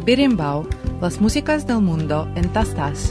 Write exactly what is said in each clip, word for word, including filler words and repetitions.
Berimbau, las músicas del mundo en tastas.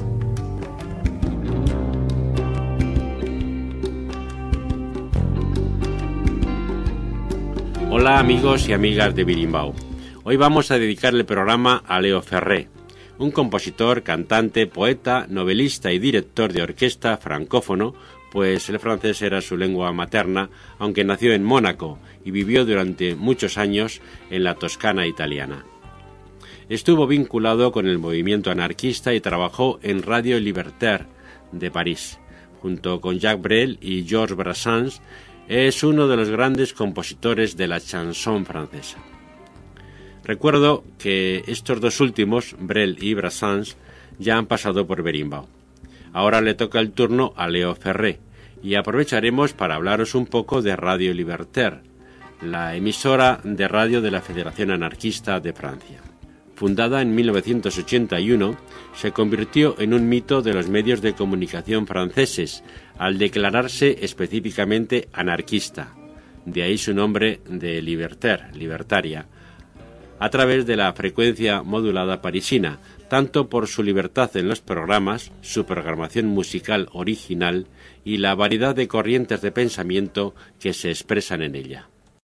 Hola amigos y amigas de Berimbau. Hoy vamos a dedicarle el programa a Léo Ferré, un compositor, cantante, poeta, novelista y director de orquesta francófono, pues el francés era su lengua materna, aunque nació en Mónaco y vivió durante muchos años en la Toscana italiana. Estuvo vinculado con el movimiento anarquista y trabajó en Radio Libertaire de París. Junto con Jacques Brel y Georges Brassens, es uno de los grandes compositores de la chanson francesa. Recuerdo que estos dos últimos, Brel y Brassens, ya han pasado por Berimbau. Ahora le toca el turno a Léo Ferré y aprovecharemos para hablaros un poco de Radio Libertaire, la emisora de radio de la Federación Anarquista de Francia. Fundada en mil novecientos ochenta y uno, se convirtió en un mito de los medios de comunicación franceses al declararse específicamente anarquista, de ahí su nombre de Libertaire, libertaria, a través de la frecuencia modulada parisina, tanto por su libertad en los programas, su programación musical original y la variedad de corrientes de pensamiento que se expresan en ella.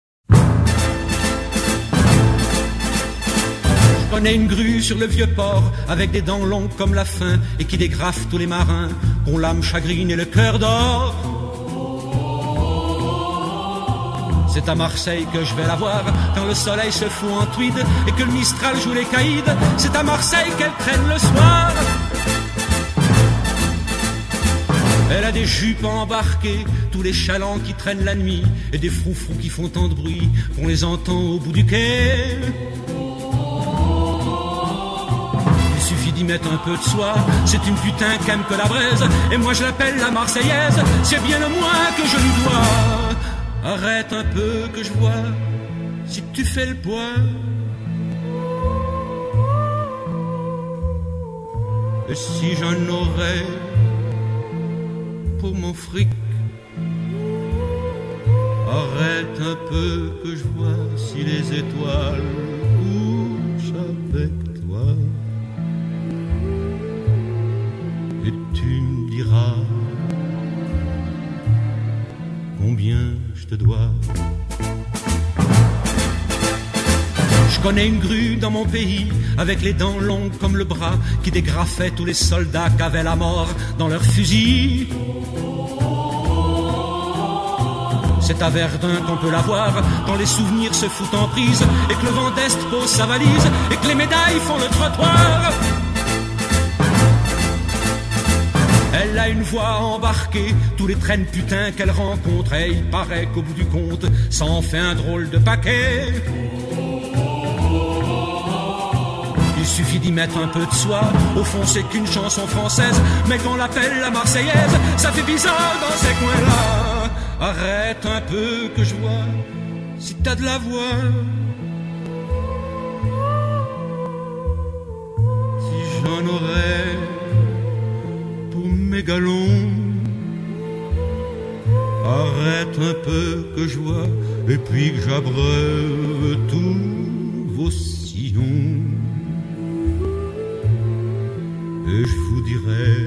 Je connais une grue sur le vieux port, avec des dents longues comme la faim, et qui dégrafe tous les marins, dont l'âme chagrine et le cœur d'or. C'est à Marseille que je vais la voir, quand le soleil se fout en tweed, et que le Mistral joue les caïds. C'est à Marseille qu'elle traîne le soir. Elle a des jupes embarquées, tous les chalands qui traînent la nuit, et des froufrous qui font tant de bruit, qu'on les entend au bout du quai. Il suffit d'y mettre un peu de soi, c'est une putain qu'aime que la braise, et moi je l'appelle la Marseillaise, c'est bien le moins que je lui dois. Arrête un peu que je vois, si tu fais le poids. Et si j'en aurais pour mon fric, arrête un peu que je vois si les étoiles couchent avec toi. Et tu me diras combien je te dois. Je connais une grue dans mon pays, avec les dents longues comme le bras, qui dégrafait tous les soldats qu'avaient la mort dans leurs fusils. C'est à Verdun qu'on peut la voir, quand les souvenirs se foutent en prise, et que le vent d'Est pose sa valise, et que les médailles font le trottoir. Elle a une voix embarquée, tous les traînes putains qu'elle rencontre, et il paraît qu'au bout du compte, ça en fait un drôle de paquet. Il suffit d'y mettre un peu de soi, au fond c'est qu'une chanson française, mais qu'on l'appelle la Marseillaise, ça fait bizarre dans ces coins-là. Arrête un peu que je vois, si t'as de la voix. Si j'en aurais pour mes galons, arrête un peu que je vois, et puis que j'abreuve tous vos sillons. Et je vous dirai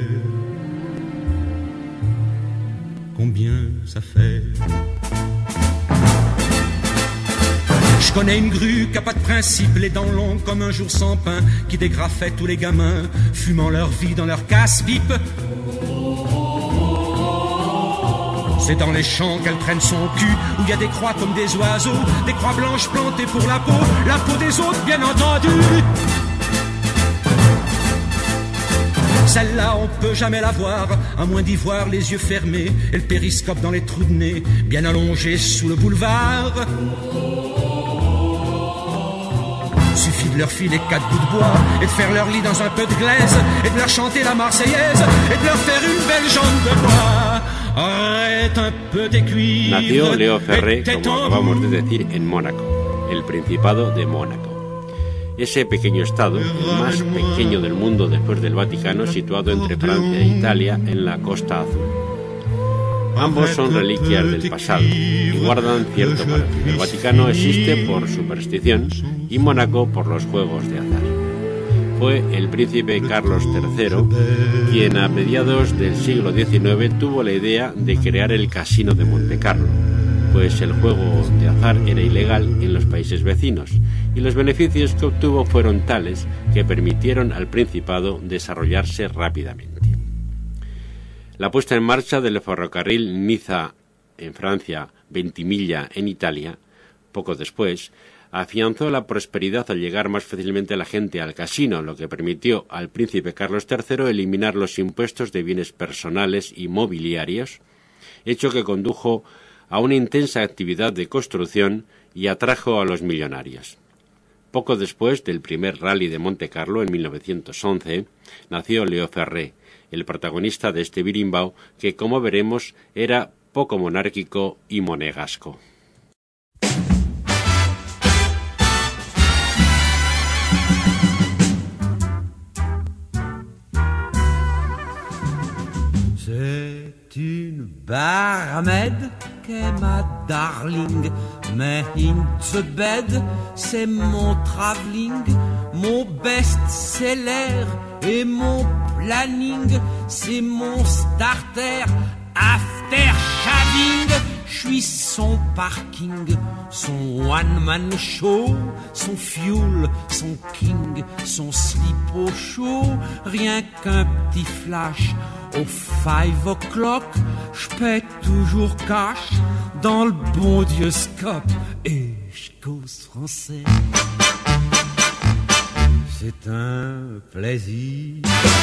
combien ça fait. Je connais une grue qui a pas de principe, les dents longues comme un jour sans pain, qui dégrafait tous les gamins, fumant leur vie dans leur casse-pipe. C'est dans les champs qu'elle traîne son cul, où il y a des croix comme des oiseaux, des croix blanches plantées pour la peau, la peau des autres bien entendu. Celle-là, on peut jamais la voir, à moins d'y voir les yeux fermés et le périscope dans les trous de nez, bien allongé sous le boulevard. Suffit de leur filer quatre bouts de bois et de faire leur lit dans un peu de glaise et de leur chanter la Marseillaise et de leur faire une belle jambe de bois. Arrête un peu tes cuivres. Nació Léo Ferré, como acabamos de decir, en Mónaco, el Principado de Mónaco. Ese pequeño estado, el más pequeño del mundo después del Vaticano, situado entre Francia e Italia en la Costa Azul. Ambos son reliquias del pasado y guardan cierto valor. El Vaticano existe por superstición y Mónaco por los juegos de azar. fue el príncipe Carlos tercero, quien a mediados del siglo diecinueve tuvo la idea de crear el Casino de Montecarlo, pues el juego de azar era ilegal en los países vecinos, y los beneficios que obtuvo fueron tales que permitieron al Principado desarrollarse rápidamente. La puesta en marcha del ferrocarril Niza en Francia, Ventimiglia en Italia, poco después, afianzó la prosperidad al llegar más fácilmente la gente al casino, lo que permitió al príncipe Carlos tercero eliminar los impuestos de bienes personales y mobiliarios, hecho que condujo a una intensa actividad de construcción y atrajo a los millonarios. Poco después del primer rally de Montecarlo, en mil novecientos once, nació Leo Ferré, el protagonista de este birimbao que, como veremos, era poco monárquico y monegasco. C'est une barmaid qu'est ma darling, mais in the bed, c'est mon travelling, mon best-seller et mon planning, c'est mon starter, after shaving. Je suis son parking, son one-man show, son fuel, son king, son slip au chaud, rien qu'un petit flash. Au five o'clock, je paie toujours cash dans le bon Dieu scope et je cause français. C'est un plaisir.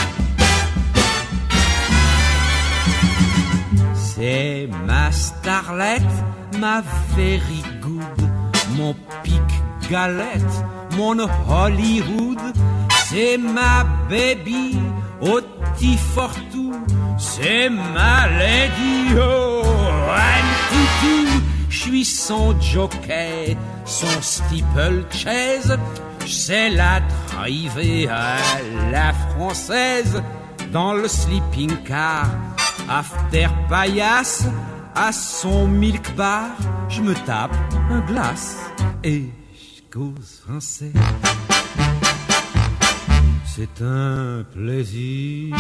C'est ma starlette, ma very good, mon pic galette, mon Hollywood. C'est ma baby, Oti Fortou, c'est ma lady, oh, Anne Toutou. J'suis son jockey, son steeplechase, j'sais la driver à la française, dans le sleeping car, after paillasse, à son milk bar, j'me tape un glace et j'cause français. C'est un plaisir.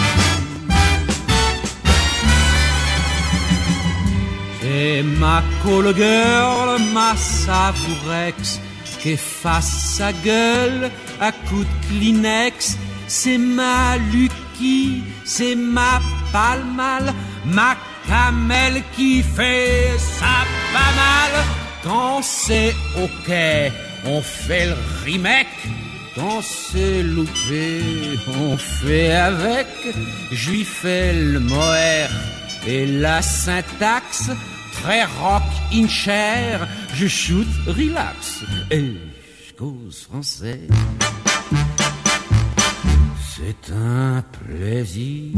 Et ma call girl, ma savourex, qu'efface sa gueule à coups de Kleenex. C'est ma Lucky, c'est ma Palmal, ma camel qui fait ça pas mal. Quand c'est ok, on fait le remake. Quand c'est loupé, on fait avec. Je lui fais le moher et la syntaxe. Très rock in chair, je shoot relax et je cause français. C'est un plaisir.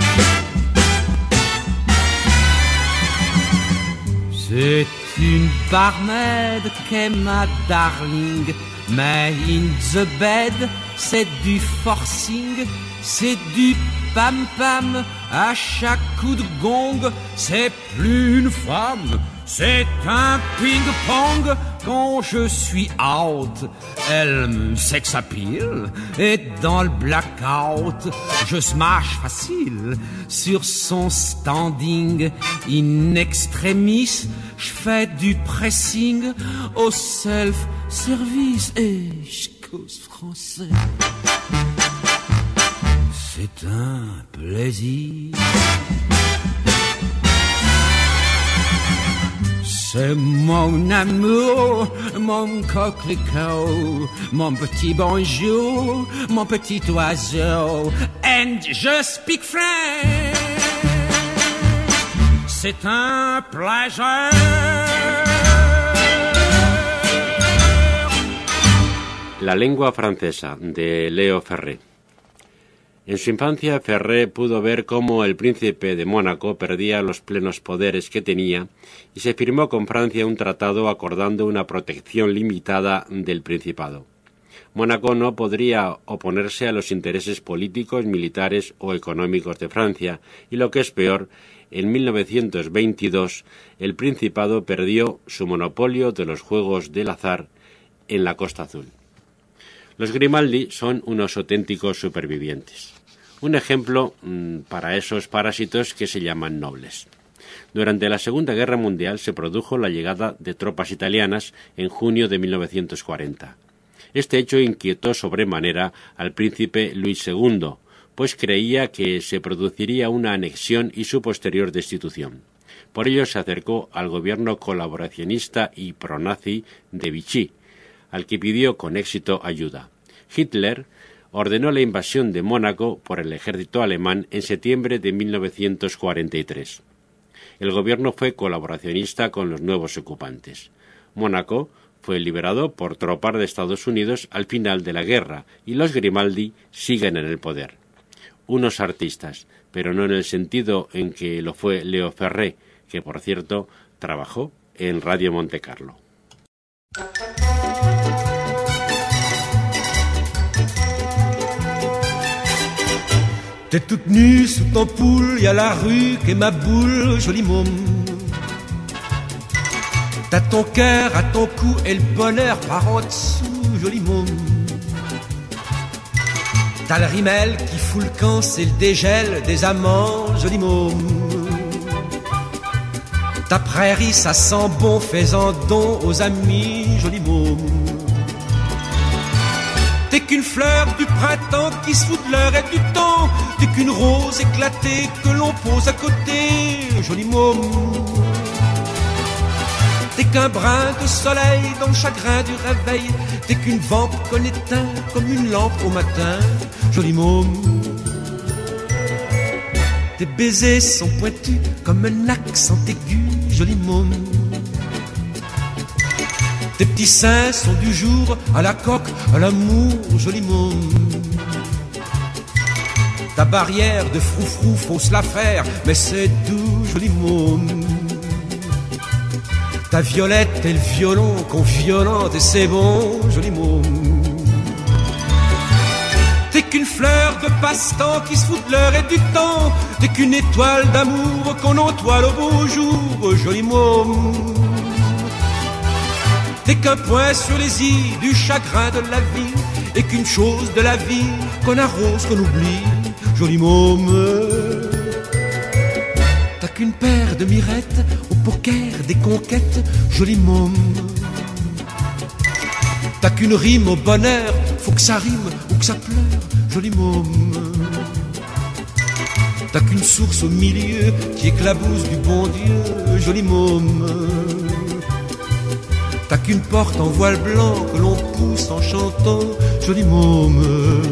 C'est une barmaid qu'est ma darling. Mais in the bed, c'est du forcing, c'est du pam-pam, à chaque coup de gong, c'est plus une femme, c'est un ping-pong. Quand je suis out, elle me sex appeal, et dans le blackout, je smash facile sur son standing. In extremis, je fais du pressing au self-service et je cause français. C'est un plaisir. C'est mon amour, mon coquelicot, mon petit bonjour, mon petit oiseau. And je speak French. C'est un plaisir. La lengua francesa, de Leo Ferré. En su infancia, Ferré pudo ver cómo el príncipe de Mónaco perdía los plenos poderes que tenía y se firmó con Francia un tratado acordando una protección limitada del Principado. Mónaco no podría oponerse a los intereses políticos, militares o económicos de Francia y, lo que es peor, en mil novecientos veintidós el Principado perdió su monopolio de los juegos del azar en la Costa Azul. Los Grimaldi son unos auténticos supervivientes. Un ejemplo mmm, para esos parásitos que se llaman nobles. Durante la Segunda Guerra Mundial se produjo la llegada de tropas italianas en junio de mil novecientos cuarenta. Este hecho inquietó sobremanera al príncipe Luis segundo, pues creía que se produciría una anexión y su posterior destitución. Por ello se acercó al gobierno colaboracionista y pronazi de Vichy, al que pidió con éxito ayuda. Hitler ordenó la invasión de Mónaco por el ejército alemán en septiembre de mil novecientos cuarenta y tres. El gobierno fue colaboracionista con los nuevos ocupantes. Mónaco fue liberado por tropas de Estados Unidos al final de la guerra y los Grimaldi siguen en el poder. Unos artistas, pero no en el sentido en que lo fue Léo Ferré, que por cierto trabajó en Radio Monte Carlo. T'es toute nue sous ton poule, y a la rue qu'est ma boule, joli môme. T'as ton cœur à ton cou et le bonheur par en dessous, joli môme. T'as le rimel qui fout le camp, c'est le dégel des amants, joli môme. Ta prairie, ça sent bon, fais-en don aux amis, joli môme. T'es qu'une fleur du printemps qui se fout de l'heure et du temps. T'es qu'une rose éclatée que l'on pose à côté, joli môme. T'es qu'un brin de soleil dans le chagrin du réveil. T'es qu'une vampe qu'on éteint comme une lampe au matin, joli môme. Tes baisers sont pointus comme un accent aigu, joli môme. Tes petits seins sont du jour à la coque, à l'amour, joli môme. Ta barrière de froufrou, faut se la faire, mais c'est doux, joli môme. Ta violette et le violon qu'on violente et c'est bon, joli môme. T'es qu'une fleur de passe-temps qui se fout de l'heure et du temps. T'es qu'une étoile d'amour qu'on entoile au beau jour, joli môme. T'es qu'un point sur les i du chagrin de la vie et qu'une chose de la vie qu'on arrose, qu'on oublie, joli môme. T'as qu'une paire de mirettes au poker des conquêtes, joli môme. T'as qu'une rime au bonheur, faut que ça rime ou que ça pleure, joli môme. T'as qu'une source au milieu qui éclabousse du bon Dieu, joli môme. T'as qu'une porte en voile blanc que l'on pousse en chantant, joli môme.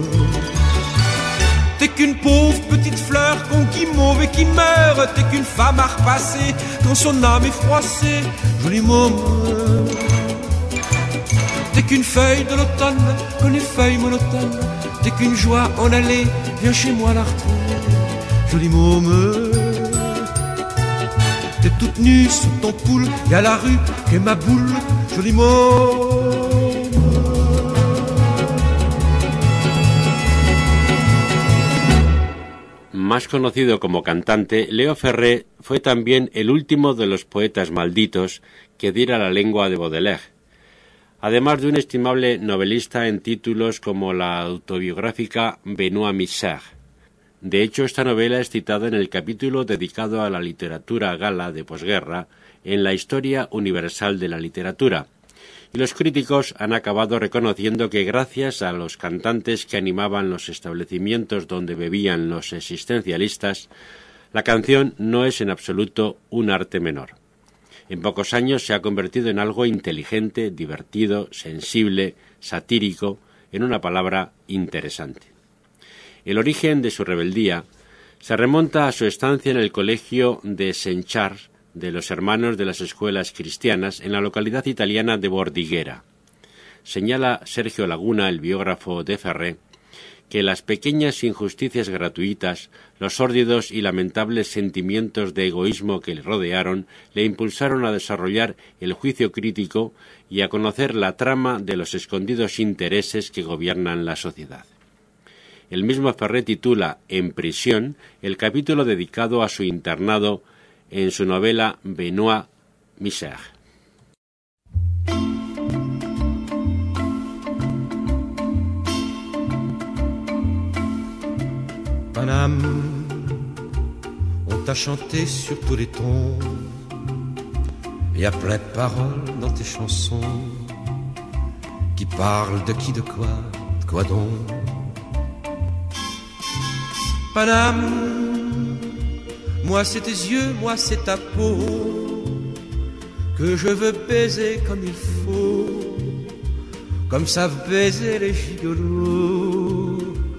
T'es qu'une pauvre petite fleur qu'on guimauve et qui meurt. T'es qu'une femme à repasser quand son âme est froissée, joli môme. T'es qu'une feuille de l'automne qu'on effeuille monotone. T'es qu'une joie en allée, viens chez moi la retrouver, joli môme. T'es toute nue sous ton poule, y a la rue qu'est ma boule, joli môme. Más conocido como cantante, Léo Ferré fue también el último de los poetas malditos que diera la lengua de Baudelaire, además de un estimable novelista en títulos como la autobiográfica Benoît Misère. De hecho, esta novela es citada en el capítulo dedicado a la literatura gala de posguerra en la Historia Universal de la Literatura, y los críticos han acabado reconociendo que gracias a los cantantes que animaban los establecimientos donde bebían los existencialistas, la canción no es en absoluto un arte menor. En pocos años se ha convertido en algo inteligente, divertido, sensible, satírico, en una palabra, interesante. El origen de su rebeldía se remonta a su estancia en el colegio de Saint-Charles de los Hermanos de las Escuelas Cristianas en la localidad italiana de Bordighera. Señala Sergio Laguna, el biógrafo de Ferré, que las pequeñas injusticias gratuitas, los sórdidos y lamentables sentimientos de egoísmo que le rodearon, le impulsaron a desarrollar el juicio crítico y a conocer la trama de los escondidos intereses que gobiernan la sociedad. El mismo Ferré titula En prisión el capítulo dedicado a su internado en su novela Benoît Misère. Paname, on t'a chanté sur tous les tons. Y a plein de paroles dans tes chansons qui parlent de qui, de quoi, de quoi donc. Paname, moi c'est tes yeux, moi c'est ta peau que je veux baiser comme il faut, comme savent baiser les gigolos.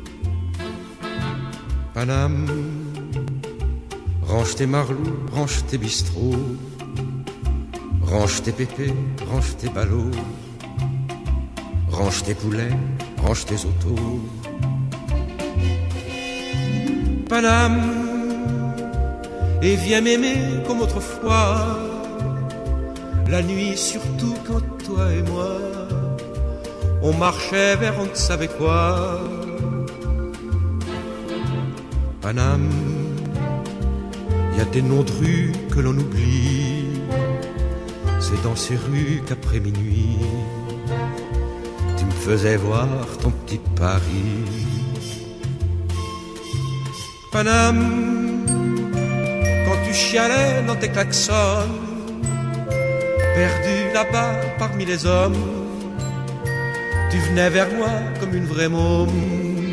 Paname, range tes marlous, range tes bistrots, range tes pépés, range tes ballots, range tes poulets, range tes autos. Paname, et viens m'aimer comme autrefois, la nuit surtout quand toi et moi, on marchait vers on ne savait quoi. Paname, y a des noms de rues que l'on oublie, c'est dans ces rues qu'après minuit, tu me faisais voir ton petit Paris. Paname, quand tu chialais dans tes klaxons, perdu là-bas parmi les hommes, tu venais vers moi comme une vraie môme.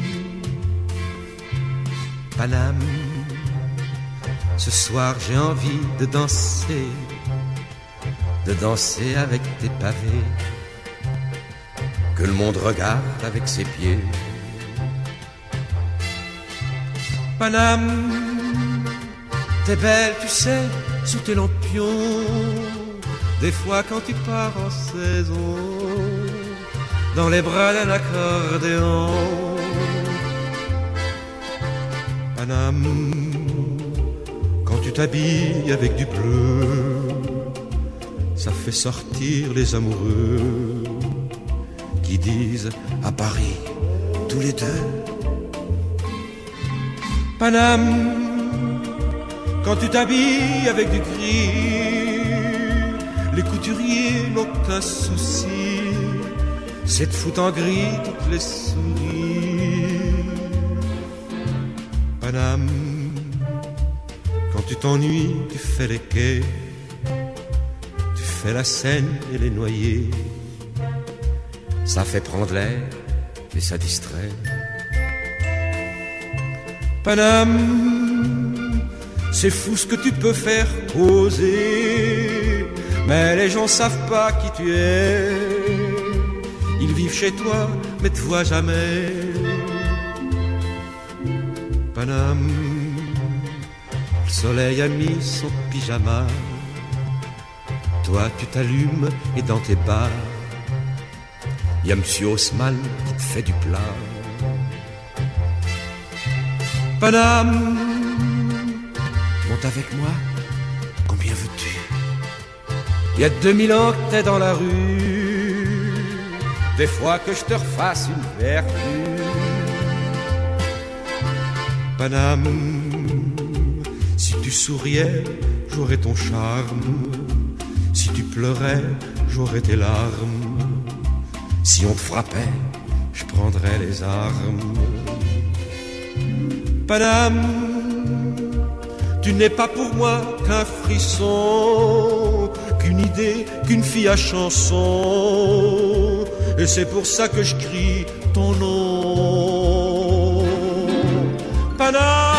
Paname, ce soir j'ai envie de danser, de danser avec tes pavés, que le monde regarde avec ses pieds. Paname, t'es belle, tu sais, sous tes lampions, des fois quand tu pars en saison, dans les bras d'un accordéon. Paname, quand tu t'habilles avec du bleu, ça fait sortir les amoureux qui disent à Paris tous les deux. Paname, quand tu t'habilles avec du gris, les couturiers n'ont qu'un souci, c'est de foutre en gris toutes les souris. Paname, quand tu t'ennuies, tu fais les quais, tu fais la Seine et les noyers, ça fait prendre l'air et ça distrait. Paname, c'est fou ce que tu peux faire oser, mais les gens savent pas qui tu es. Ils vivent chez toi, mais te voient jamais. Paname, le soleil a mis son pyjama, toi tu t'allumes et dans tes bars, y a Monsieur Haussmann qui te fait du plat. Paname, monte avec moi, combien veux-tu? Il y a deux mille ans que t'es dans la rue, des fois que je te refasse une vertu. Paname, si tu souriais, j'aurais ton charme, si tu pleurais, j'aurais tes larmes, si on te frappait, je prendrais les armes. Paname, tu n'es pas pour moi qu'un frisson, qu'une idée, qu'une fille à chanson, et c'est pour ça que je crie ton nom. Paname,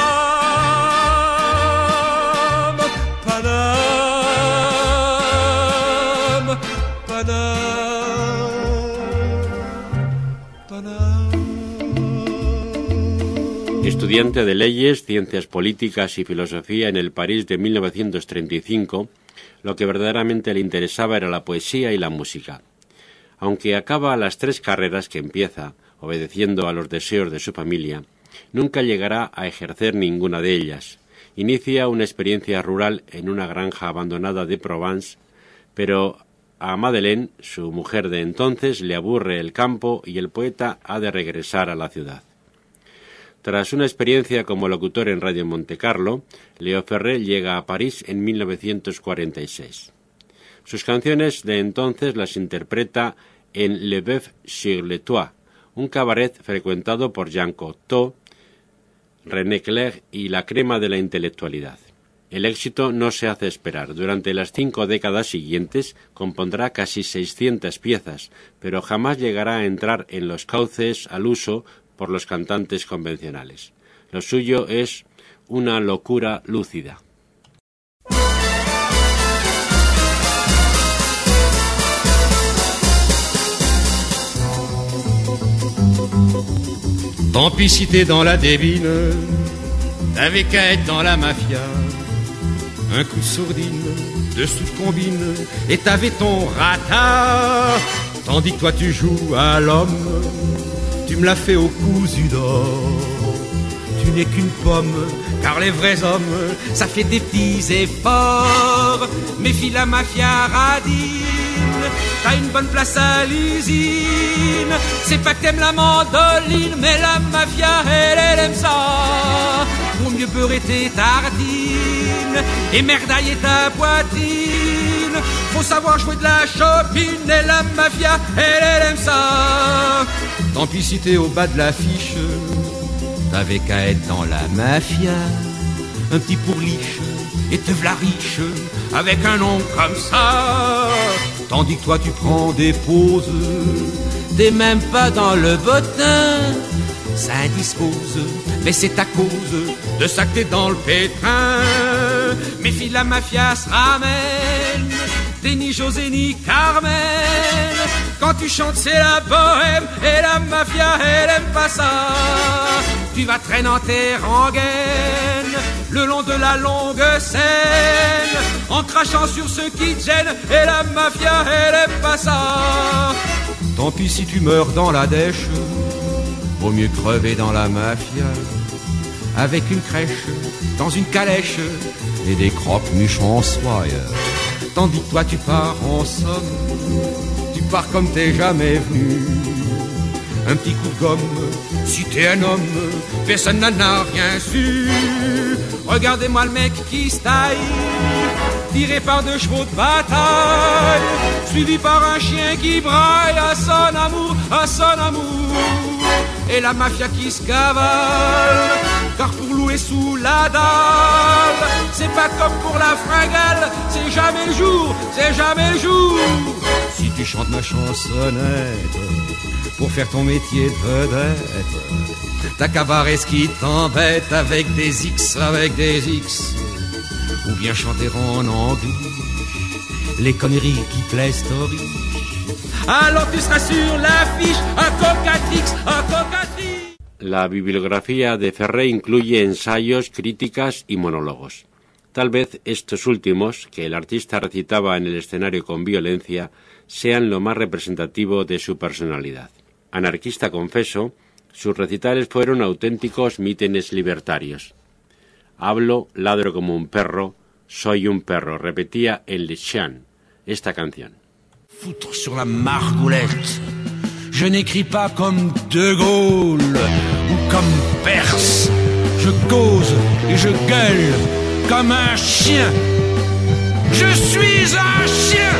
Paname, Paname, Paname. Estudiante de Leyes, Ciencias Políticas y Filosofía en el París de mil novecientos treinta y cinco, lo que verdaderamente le interesaba era la poesía y la música. Aunque acaba las tres carreras que empieza, obedeciendo a los deseos de su familia, nunca llegará a ejercer ninguna de ellas. Inicia una experiencia rural en una granja abandonada de Provence, pero a Madeleine, su mujer de entonces, le aburre el campo y el poeta ha de regresar a la ciudad. Tras una experiencia como locutor en Radio Montecarlo, Léo Ferré llega a París en mil novecientos cuarenta y seis. Sus canciones de entonces las interpreta en Le Bœuf sur le Toit, un cabaret frecuentado por Jean Cocteau, René Clair y la crema de la intelectualidad. El éxito no se hace esperar. Durante las cinco décadas siguientes compondrá casi seiscientas piezas, pero jamás llegará a entrar en los cauces al uso por los cantantes convencionales. Lo suyo es una locura lúcida. Tant pis si t'es dans la débine, t'avais qu'à être dans la mafia. Un coup de sourdine, deux sous de combine, et t'avais ton rata. Tandis que toi tu joues à l'homme, tu me l'as fait au cousu d'or. Tu n'es qu'une pomme, car les vrais hommes, ça fait des petits efforts. Méfie la mafia radine, t'as une bonne place à l'usine. C'est pas que t'aimes la mandoline, mais la mafia, elle, elle aime ça. Pour mieux beurrer tes tardines et merdailler ta poitrine, faut savoir jouer de la chopine, et la mafia, elle, elle aime ça. Tant pis si t'es au bas de l'affiche, t'avais qu'à être dans la mafia. Un petit pourliche, et te v'la riche, avec un nom comme ça. Tandis que toi tu prends des pauses, t'es même pas dans le bottin. Ça indispose, mais c'est à cause de ça que t'es dans le pétrin. Méfie la mafia se ramène, t'es ni José ni Carmen. Quand tu chantes c'est la bohème, et la mafia elle aime pas ça. Tu vas traîner en tes rengaines le long de la longue scène, en crachant sur ceux qui te gênent, et la mafia elle aime pas ça. Tant pis si tu meurs dans la dèche, vaut mieux crever dans la mafia, avec une crèche, dans une calèche, et des croque-muches en soie. Tandis que toi tu pars en somme, tu pars comme t'es jamais venu. Un petit coup de gomme, si t'es un homme, personne n'en a rien su. Regardez-moi le mec qui se taille, tiré par deux chevaux de bataille, suivi par un chien qui braille à son amour, à son amour. Et la mafia qui se cavale, car pour louer sous la dalle, c'est pas comme pour la fringale, c'est jamais le jour, c'est jamais le jour. Si tu chantes ma chansonnette pour faire ton métier de vedette, t'as qu'à barrer ce qui t'embête avec des X, avec des X, ou bien chanter en anglais les conneries qui plaisent aux riches. Alors tu seras sur l'affiche, un cocatrix, un cocatrix. La bibliografía de Ferré incluye ensayos, críticas y monólogos. Tal vez estos últimos, que el artista recitaba en el escenario con violencia, sean lo más representativo de su personalidad. Anarquista confeso, sus recitales fueron auténticos mítines libertarios. Hablo, ladro como un perro, soy un perro, repetía en Le Chien, esta canción. Foutre sur la margoulette, je n'écris pas comme De Gaulle ou comme Perse. Je cause et je gueule comme un chien. Je suis un chien.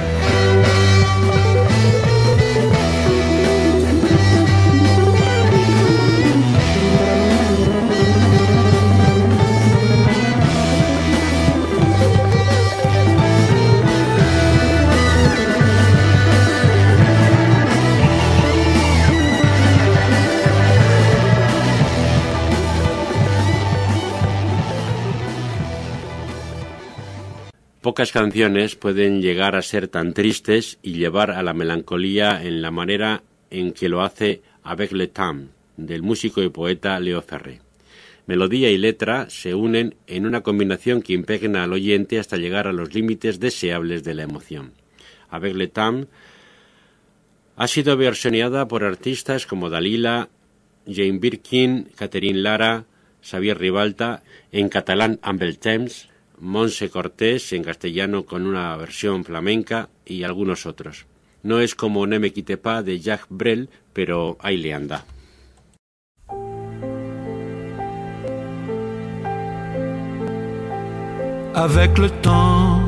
Pocas canciones pueden llegar a ser tan tristes y llevar a la melancolía en la manera en que lo hace Avec le temps, del músico y poeta Léo Ferré. Melodía y letra se unen en una combinación que impregna al oyente hasta llegar a los límites deseables de la emoción. Avec le temps ha sido versioneada por artistas como Dalila, Jane Birkin, Catherine Lara, Xavier Ribalta, en catalán Amb el temps, Montse Cortés en castellano con una versión flamenca y algunos otros. No es como Ne me quitte pas de Jacques Brel, pero ahí le anda. Avec le temps,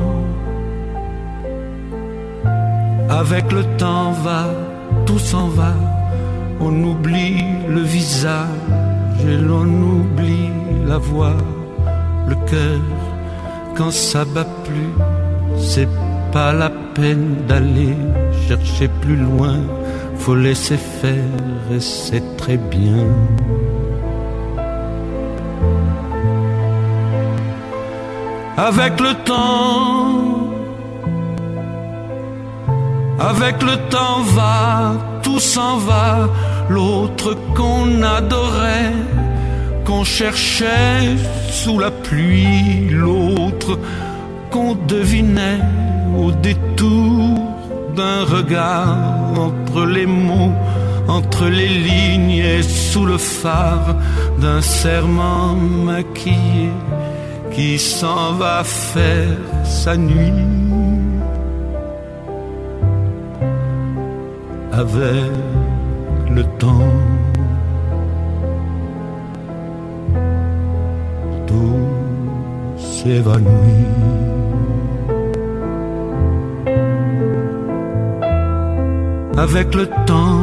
avec le temps va, tout s'en va, on oublie le visage et l'on oublie la voix, le cœur, quand ça bat plus, c'est pas la peine d'aller chercher plus loin, faut laisser faire et c'est très bien. Avec le temps, avec le temps va, tout s'en va, l'autre qu'on adorait, qu'on cherchait sous la pluie, l'autre qu'on devinait au détour d'un regard, entre les mots, entre les lignes et sous le phare d'un serment maquillé qui s'en va faire sa nuit. Avec le temps, tout s'évanouit. Avec le temps,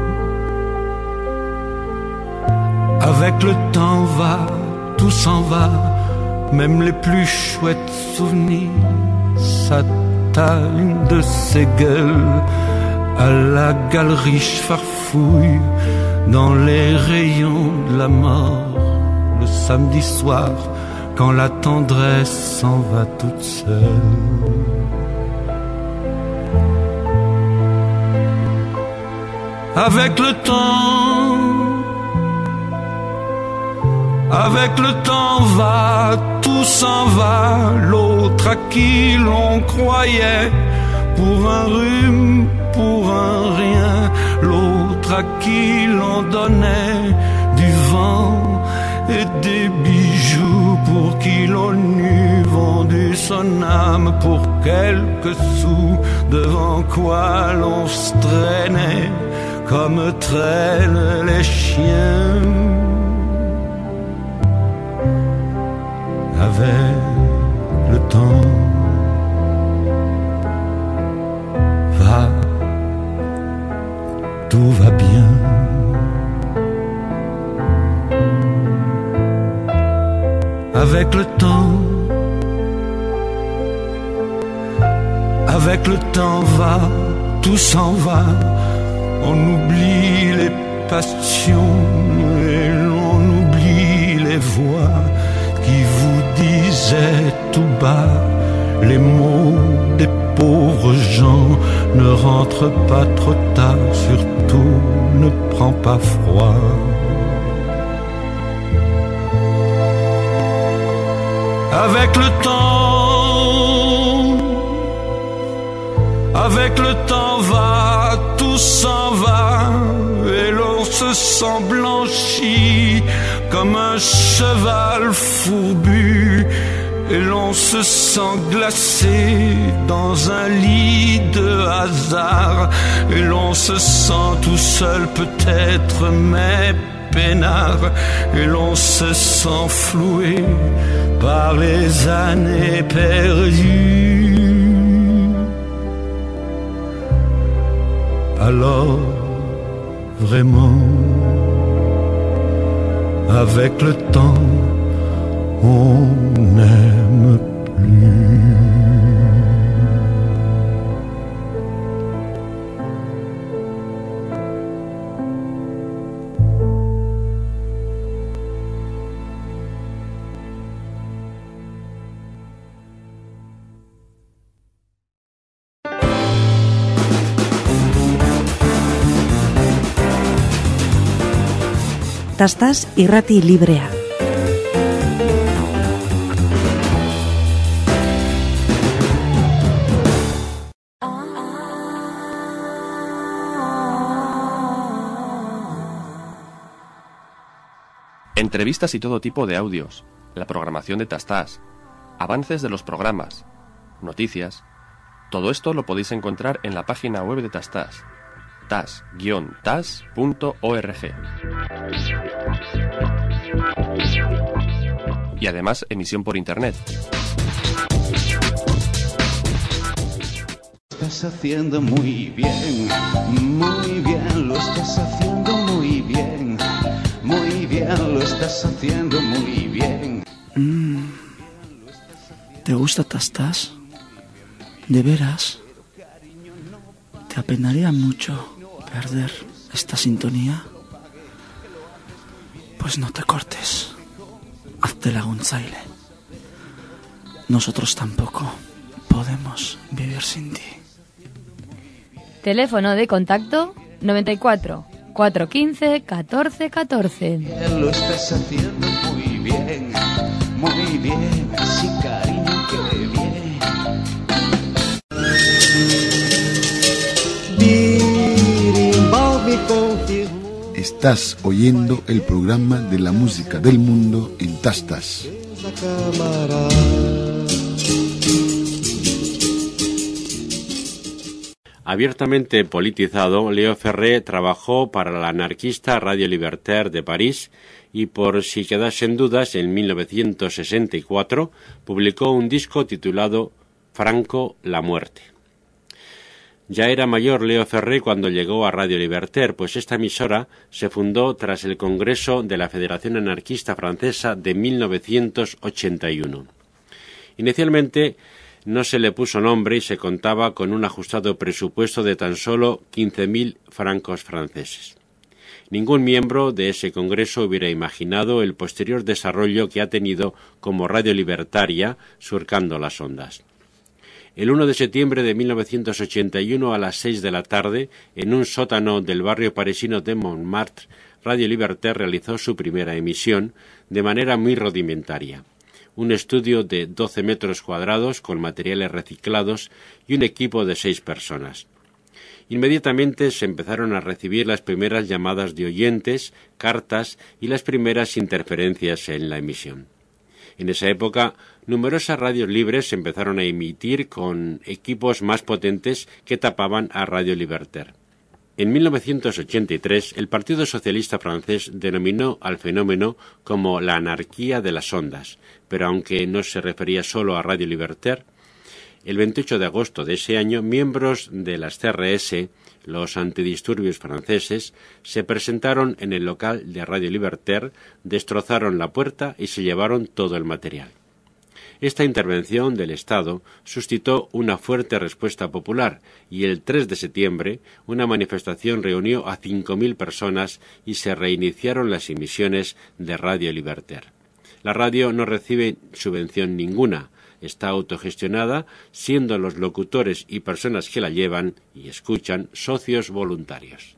avec le temps va, tout s'en va, même les plus chouettes souvenirs s'attallent de ces gueules à la galerie farfouille dans les rayons de la mort le samedi soir quand la tendresse s'en va toute seule. Avec le temps, avec le temps va, tout s'en va, l'autre à qui l'on croyait pour un rhume, pour un rien, l'autre à qui l'on donnait du vent et des bijoux, pour qui l'on eût vendu son âme pour quelques sous, devant quoi l'on se traînait comme traînent les chiens. Avec le temps va, tout va bien. Avec le temps, avec le temps va, tout s'en va. On oublie les passions et l'on oublie les voix qui vous disaient tout bas les mots des pauvres gens. Ne rentre pas trop tard, surtout ne prends pas froid. Avec le temps, avec le temps va, tout s'en va, et l'on se sent blanchi comme un cheval fourbu, et l'on se sent glacé dans un lit de hasard, et l'on se sent tout seul peut-être, mais peinard, et l'on se sent floué par les années perdues. Alors, vraiment, avec le temps, on n'aime plus. Tastas irrati librea. Entrevistas y todo tipo de audios, la programación de Tastas, avances de los programas, noticias. Todo esto lo podéis encontrar en la página web de Tastas, tas guion tas punto org. Y además emisión por internet. Lo estás haciendo muy bien, muy bien, lo estás haciendo muy bien, muy bien. bien, lo estás haciendo muy bien. Mm. ¿Te gusta Tastas? ¿De veras? ¿Te apenaría mucho perder esta sintonía? Pues no te cortes. Hazte la gunzaile. Nosotros tampoco podemos vivir sin ti. Teléfono de contacto noventa y cuatro, cuatrocientos quince, catorce catorce. Lo estás haciendo muy bien, muy bien, sí cariño, qué bien. Estás oyendo el programa de la música del mundo en Tastas. Abiertamente politizado, Léo Ferré trabajó para la anarquista Radio Libertaire de París y, por si quedasen dudas, en mil novecientos sesenta y cuatro publicó un disco titulado Franco, la muerte. Ya era mayor Léo Ferré cuando llegó a Radio Libertaire, pues esta emisora se fundó tras el Congreso de la Federación Anarquista Francesa de mil novecientos ochenta y uno. Inicialmente no se le puso nombre y se contaba con un ajustado presupuesto de tan solo quince mil francos franceses. Ningún miembro de ese congreso hubiera imaginado el posterior desarrollo que ha tenido como radio libertaria surcando las ondas. El uno de septiembre de mil novecientos ochenta y uno a las seis de la tarde, en un sótano del barrio parisino de Montmartre, Radio Libertaire realizó su primera emisión de manera muy rudimentaria. Un estudio de doce metros cuadrados con materiales reciclados y un equipo de seis personas. Inmediatamente se empezaron a recibir las primeras llamadas de oyentes, cartas y las primeras interferencias en la emisión. En esa época, numerosas radios libres se empezaron a emitir con equipos más potentes que tapaban a Radio Libertaire. En mil novecientos ochenta y tres, el Partido Socialista francés denominó al fenómeno como la anarquía de las ondas, pero aunque no se refería solo a Radio Libertaire, el veintiocho de agosto de ese año, miembros de las C R S, los antidisturbios franceses, se presentaron en el local de Radio Libertaire, destrozaron la puerta y se llevaron todo el material. Esta intervención del Estado suscitó una fuerte respuesta popular y el tres de septiembre una manifestación reunió a cinco mil personas y se reiniciaron las emisiones de Radio Libertaire. La radio no recibe subvención ninguna, está autogestionada, siendo los locutores y personas que la llevan y escuchan socios voluntarios.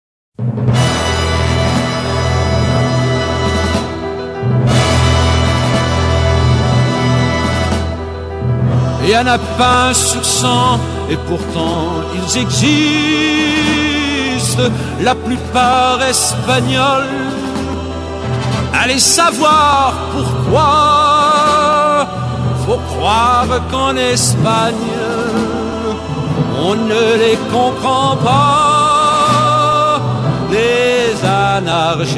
Il y en a pas sur cent, et pourtant ils existent, la plupart espagnols. Allez savoir pourquoi, faut croire qu'en Espagne, on ne les comprend pas, les anarchistes.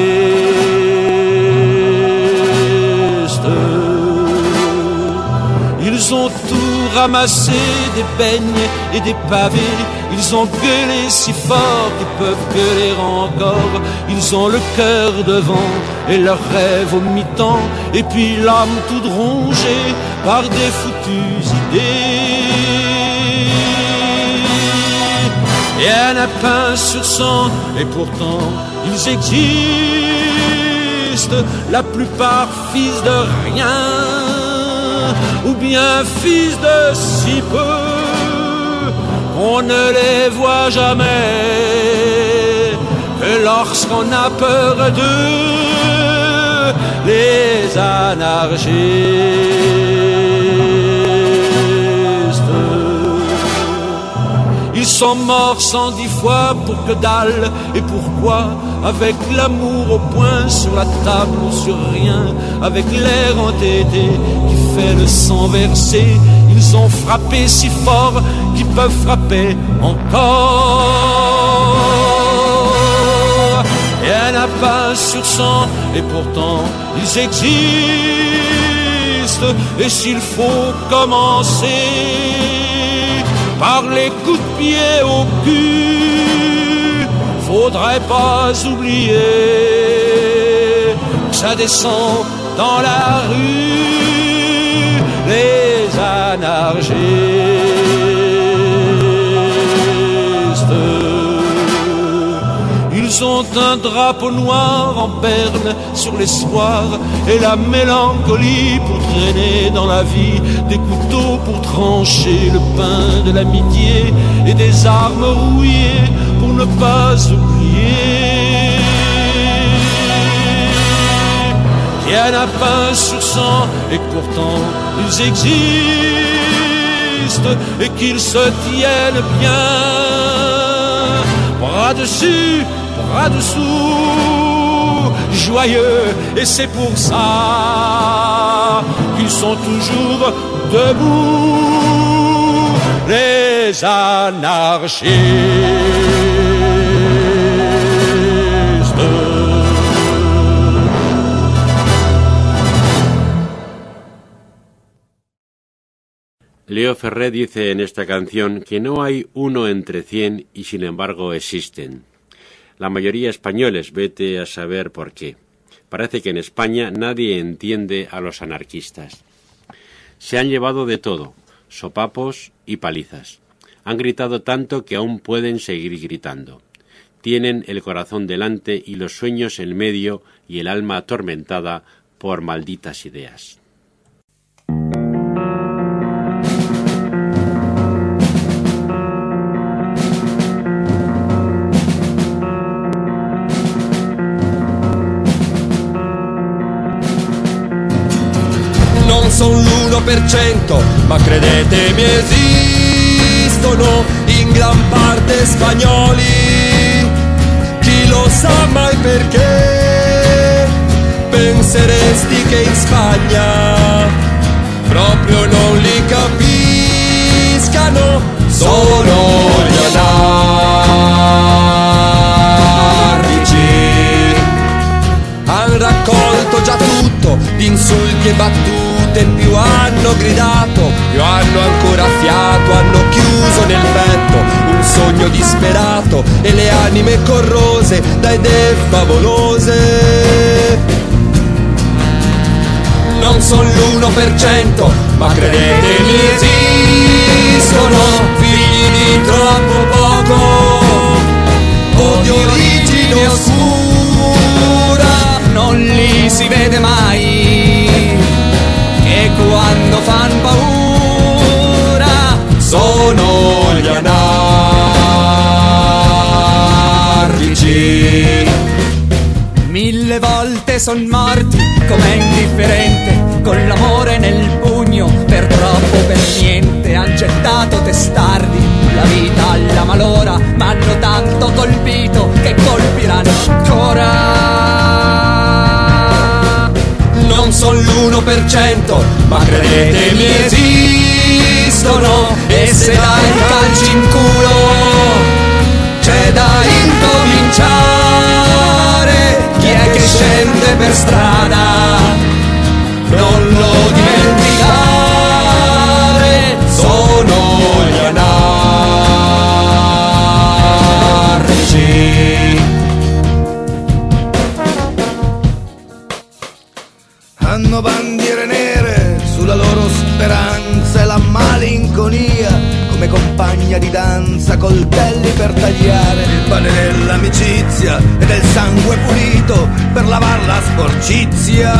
Ils ont tout ramassé, des beignes et des pavés. Ils ont gueulé si fort qu'ils peuvent gueuler encore. Ils ont le cœur devant et leurs rêves au mi-temps. Et puis l'âme toute rongée par des foutues idées. Et un lapin sur cent, et pourtant ils existent. La plupart fils de rien, ou bien fils de si peu, on ne les voit jamais que lorsqu'on a peur d'eux, les anarchistes. Ils sont morts cent dix fois pour que dalle, et pourquoi? Avec l'amour au poing, sur la table ou sur rien, avec l'air entêté qui fait le sang verser. Ils ont frappé si fort qu'ils peuvent frapper encore. Et un lapin sur cent, et pourtant ils existent. Et s'il faut commencer par les coups de pied au cul, faudrait pas oublier ça descend dans la rue, les anarchistes. Ils ont un drapeau noir en berne sur l'espoir et la mélancolie pour traîner dans la vie, des couteaux pour trancher le pain de l'amitié et des armes rouillées pour ne pas oublier. Rien n'a pain sur sang et pourtant ils existent et qu'ils se tiennent bien, bras dessus, bras dessous, joyeux, et c'est pour ça qu'ils sont toujours debout, les anarchistes. Leo Ferré dice en esta canción que no hay uno entre cien y sin embargo existen. La mayoría españoles, vete a saber por qué. Parece que en España nadie entiende a los anarquistas. Se han llevado de todo, sopapos y palizas. Han gritado tanto que aún pueden seguir gritando. Tienen el corazón delante y los sueños en medio y el alma atormentada por malditas ideas. Sono l'uno per cento, ma credetemi esistono in gran parte spagnoli. Chi lo sa mai perché penseresti che in Spagna proprio non li capiscano? Sono gli anarchici. Han raccolto già tutto di insulti e battute, più hanno gridato, più hanno ancora fiato, hanno chiuso nel petto un sogno disperato e le anime corrose da idee favolose. Non sono l'uno per cento, ma credetemi esistono figli di troppo poco o di origine oscura. Non li si vede mai e quando fan paura sono gli anarchici. Mille volte son morti com'è indifferente, con l'amore nel pugno, per troppo, per niente. Han gettato testardi la vita alla malora, m'hanno tanto colpito che colpiranno ancora. Non sono l'uno per cento, ma credetemi esistono, e se dai calci in culo c'è da incominciare. Chi è che scende per strada non lo dimenticare, sono gli anarchici. Hanno bandiere nere sulla loro speranza e la malinconia come compagna di danza, coltelli per tagliare il pane dell'amicizia e del sangue pulito per lavar la sporcizia.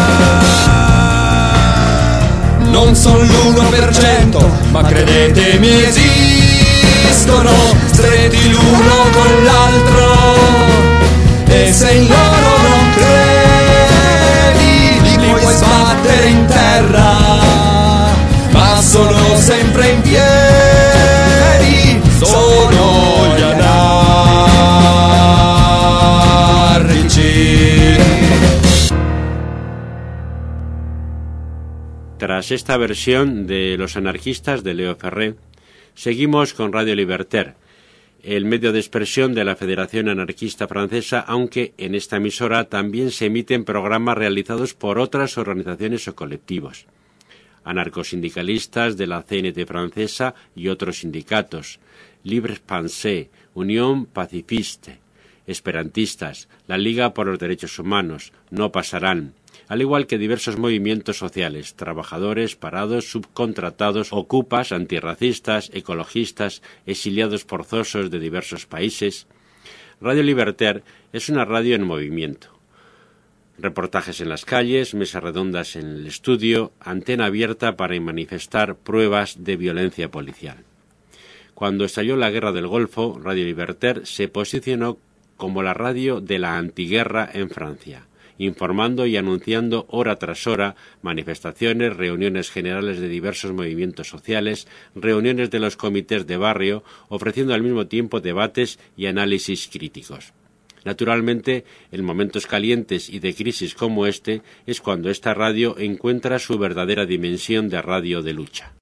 Non sono l'uno per cento, ma credetemi esistono, stretti l'uno con l'altro, e se in loro non credi li puoi sbattere in terra, ma sono sempre in piedi, sono gli anarchici. Tras esta versión de Los Anarquistas de Leo Ferré, seguimos con Radio Libertaire, el medio de expresión de la Federación Anarquista Francesa, aunque en esta emisora también se emiten programas realizados por otras organizaciones o colectivos. Anarcosindicalistas de la C N T francesa y otros sindicatos, Libres Pensée, Unión Pacifiste, esperantistas, la Liga por los Derechos Humanos, No Pasarán, al igual que diversos movimientos sociales, trabajadores, parados, subcontratados, ocupas, antirracistas, ecologistas, exiliados forzosos de diversos países. Radio Libertaire es una radio en movimiento. Reportajes en las calles, mesas redondas en el estudio, antena abierta para manifestar pruebas de violencia policial. Cuando estalló la Guerra del Golfo, Radio Libertaire se posicionó como la radio de la antiguerra en Francia, informando y anunciando hora tras hora manifestaciones, reuniones generales de diversos movimientos sociales, reuniones de los comités de barrio, ofreciendo al mismo tiempo debates y análisis críticos. Naturalmente, en momentos calientes y de crisis como este, es cuando esta radio encuentra su verdadera dimensión de radio de lucha.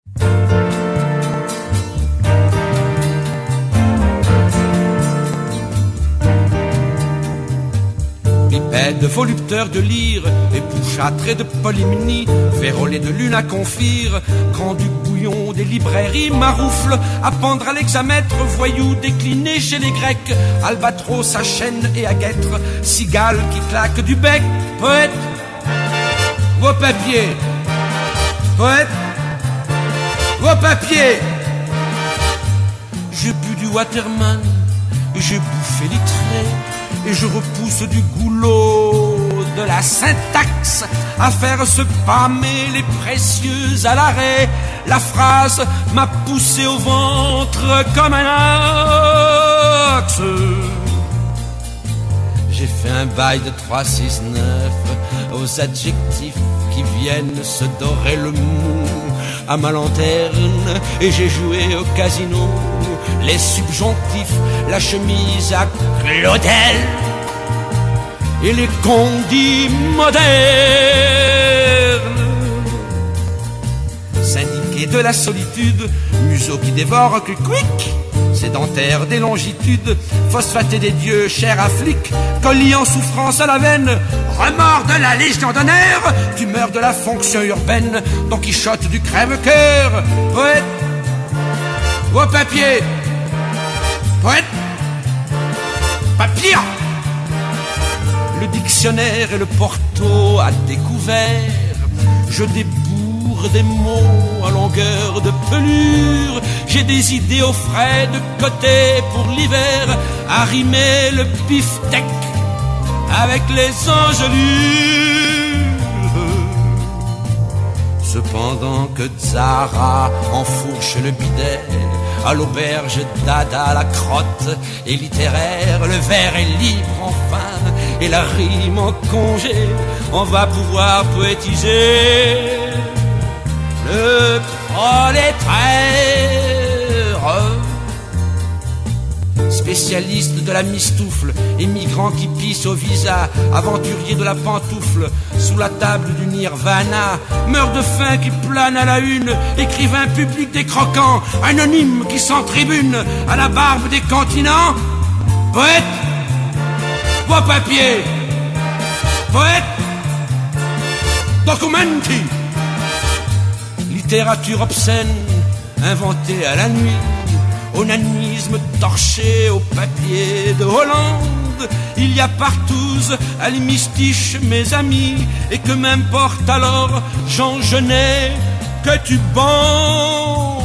Bipède, volupteur de lyre, épouchâtré de polymnie, vérolé de lune à confire, grand du bouillon des librairies, maroufle, à pendre à l'examètre, voyou décliné chez les Grecs, albatros à chaîne et à guêtre, cigale qui claque du bec, poète, vos papiers, poète, vos papiers. J'ai bu du Waterman, et j'ai bouffé les traits, et je repousse du goulot de la syntaxe à faire se pâmer les précieux à l'arrêt. La phrase m'a poussé au ventre comme un axe. J'ai fait un bail de trois six neuf aux adjectifs qui viennent se dorer le mou à ma lanterne, et j'ai joué au casino les subjonctifs, la chemise à Claudel et les condits modernes. Syndiqué de la solitude, museau qui dévore que quick, sédentaire des longitudes, phosphaté des dieux, chair à flic, colis en souffrance à la veine, remords de la Légion d'honneur, tumeur de la fonction urbaine, Don Quichotte du crève-cœur, poète, au papier, poète, papier. Le dictionnaire et le porto à découvert, je débourre des mots à longueur de pelure, j'ai des idées au frais de côté pour l'hiver, à rimer le beefsteak avec les engelures. Cependant que Zara enfourche le bidet, à l'auberge dada la crotte est littéraire, le verre est libre enfin, et la rime en congé, on va pouvoir poétiser le prolétaire. Spécialiste de la mistoufle, émigrant qui pisse au visa, aventurier de la pantoufle, sous la table du nirvana, meurt de faim qui plane à la une, écrivain public des croquants, anonyme qui s'en tribune, à la barbe des continents, poète, beau papier, poète, documenti, littérature obscène, inventée à la nuit, onanisme torché au papier de Hollande. Il y a partout à l'hémistiche mes amis, et que m'importe alors, Jean Genet, que tu bandes.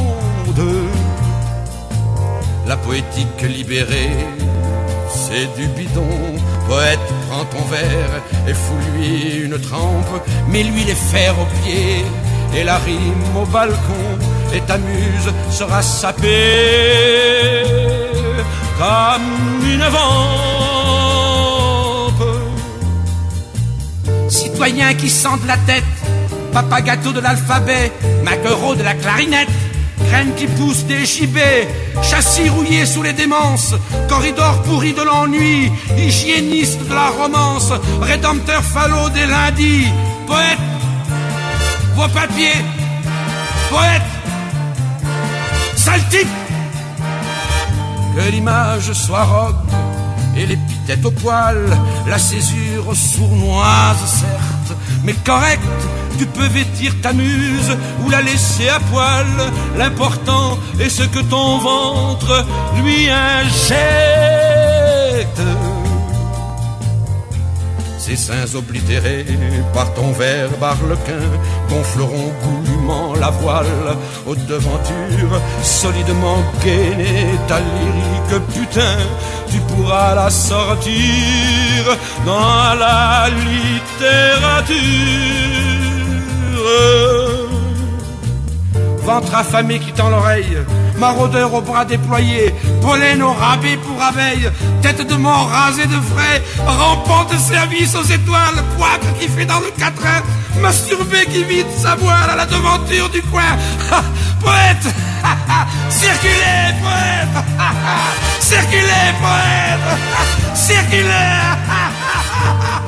La poétique libérée, c'est du bidon. Poète, prends ton verre et fous-lui une trempe, mets-lui les fers aux pieds et la rime au balcon, et ta muse sera sapée comme une vampe. Citoyen qui sent de la tête, papa gâteau de l'alphabet, maquereau de la clarinette, graines qui poussent des gibets, châssis rouillé sous les démences, corridor pourri de l'ennui, hygiéniste de la romance, rédempteur falot des lundis, poète, vos papiers, poète, sale type. Que l'image soit rogue et l'épithète au poil, la césure sournoise certes, mais correcte. Tu peux vêtir ta muse ou la laisser à poil. L'important est ce que ton ventre lui injecte. Ces seins oblitérés par ton verbe arlequin gonfleront goulûment la voile aux devantures, solidement gainée ta lyrique putain, tu pourras la sortir dans la littérature. Ventre affamé qui tend l'oreille, maraudeur aux bras déployés, pollen au rabais pour abeille, tête de mort rasée de frais, rampant de service aux étoiles, poivre qui fait dans le quatrain, masturbé qui vide sa voile à la devanture du coin. Ha, poète, ha, ha, circulez, poète, ha, ha, circulez, poète, ha, circulez. Ha, ha.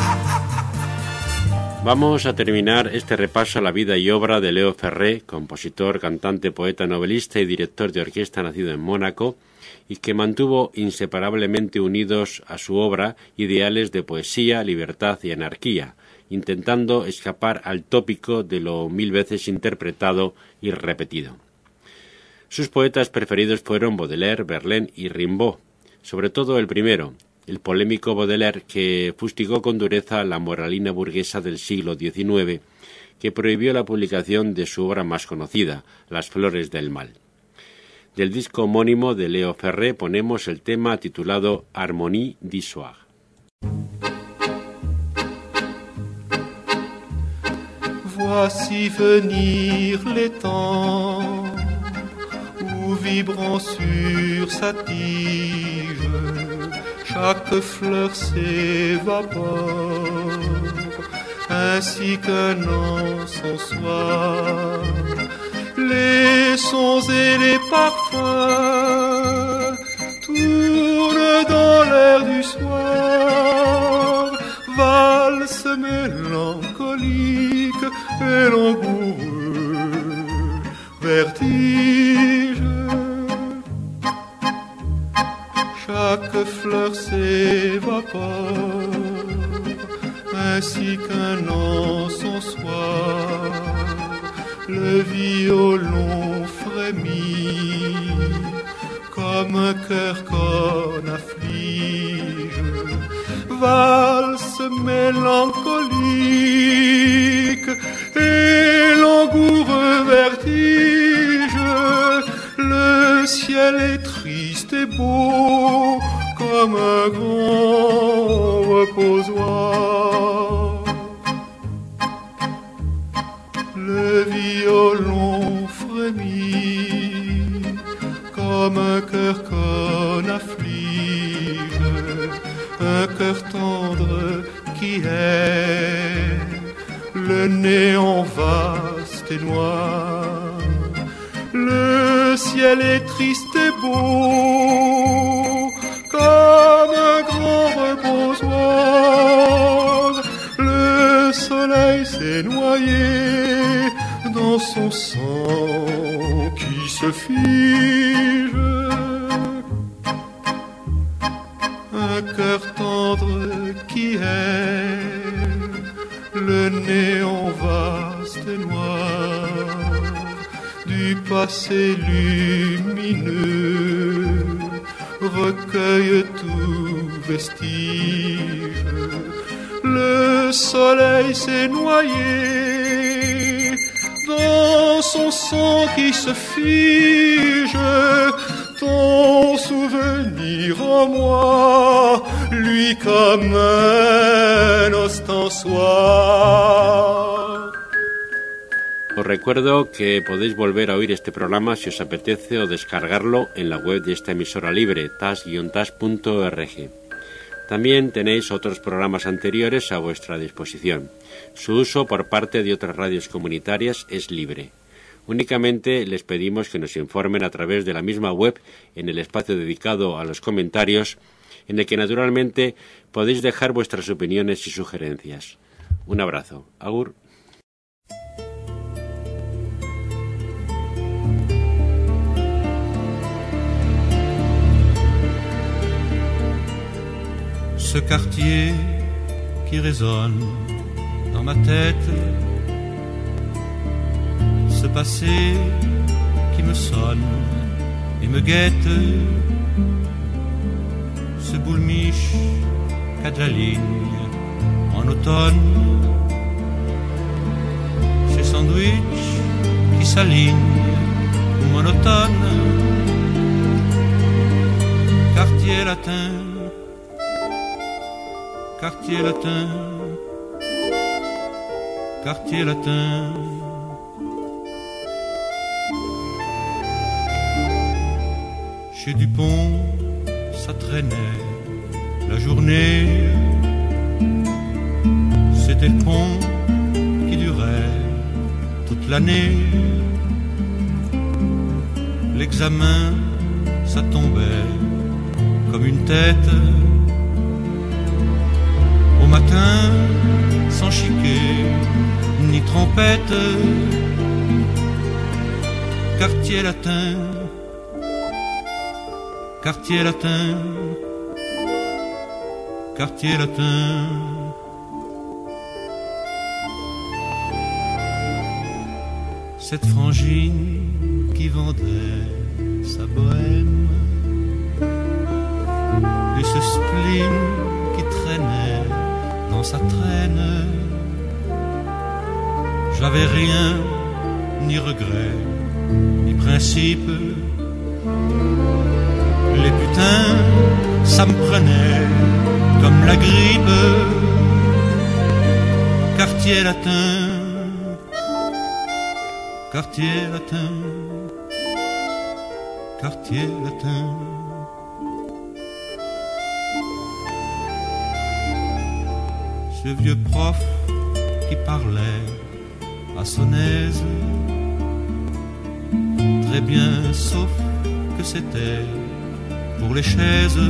Vamos a terminar este repaso a la vida y obra de Leo Ferré, compositor, cantante, poeta, novelista y director de orquesta nacido en Mónaco, y que mantuvo inseparablemente unidos a su obra ideales de poesía, libertad y anarquía, intentando escapar al tópico de lo mil veces interpretado y repetido. Sus poetas preferidos fueron Baudelaire, Verlaine y Rimbaud, sobre todo el primero, el polémico Baudelaire, que fustigó con dureza la moralina burguesa del siglo diecinueve, que prohibió la publicación de su obra más conocida, Las flores del mal. Del disco homónimo de Leo Ferré ponemos el tema titulado Harmonie du soir. Voici venir les temps où vibrant sur sa tige chaque fleur s'évapore, ainsi qu'un encensoir. Les sons et les parfums tournent dans l'air du soir, valse mélancolique et langoureux vertige. Chaque fleur s'évapore, ainsi qu'un encensoir. Le violon frémit comme un cœur qu'on afflige. Valse mélancolique et langoureux vertige. Le ciel est triste et beau comme un grand reposoir. Le violon frémit comme un cœur qu'on afflige, un cœur tendre qui est le néant vaste et noir. Le ciel est triste et beau comme un grand reposoir. Le soleil s'est noyé dans son sang qui se fige. Un cœur tendre qui est le néant vaste et noir du passé lumineux recueille tout vestige. Le soleil s'est noyé dans son sang qui se fige. Ton souvenir en moi, lui comme un ostensoir. Os recuerdo que podéis volver a oír este programa si os apetece o descargarlo en la web de esta emisora libre, tas guion tas punto org. También tenéis otros programas anteriores a vuestra disposición. Su uso por parte de otras radios comunitarias es libre. Únicamente les pedimos que nos informen a través de la misma web en el espacio dedicado a los comentarios, en el que naturalmente podéis dejar vuestras opiniones y sugerencias. Un abrazo. Agur. Ce quartier qui résonne dans ma tête, ce passé qui me sonne et me guette, ce boulmiche qu'a de la ligne en automne. Ces sandwichs qui s'alignent monotone, quartier latin, quartier latin, quartier latin. Chez Dupont, ça traînait la journée, c'était le pont qui durait toute l'année. L'examen, ça tombait comme une tête. Au matin, sans chiquet ni trompette. Quartier latin, quartier latin, quartier latin. Cette frangine qui vendait sa bohème et ce spleen qui traînait dans sa traîne. J'avais rien, ni regret, ni principe. Les putains, ça me prenait comme la grippe. Quartier latin, quartier latin, quartier latin. Ce vieux prof qui parlait à son aise, très bien sauf que c'était pour les chaises.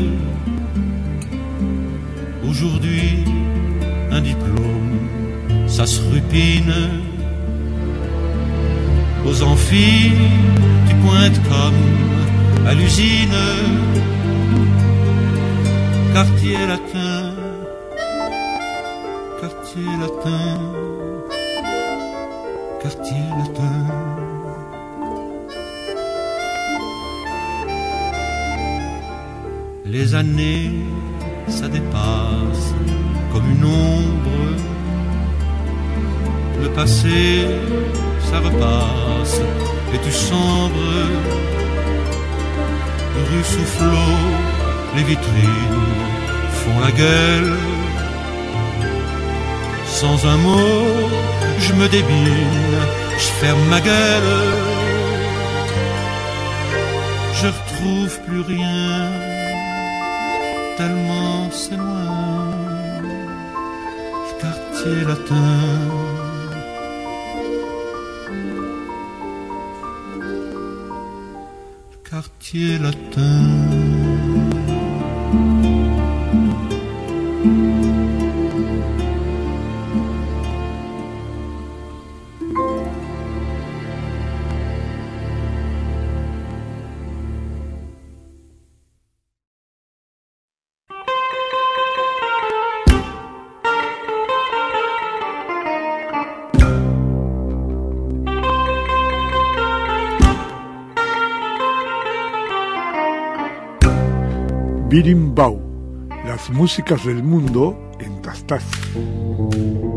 Aujourd'hui, un diplôme, ça se rupine. Aux amphis, tu pointes comme à l'usine. Quartier latin, quartier latin, quartier latin. Les années, ça dépasse comme une ombre. Le passé, ça repasse et tu sombres. Rue Soufflot, les vitrines font la gueule. Sans un mot, je me débine, je ferme ma gueule. Je retrouve plus rien, tellement c'est loin. Le quartier latin, quartier latin. Birimbau, las músicas del mundo en Tastas.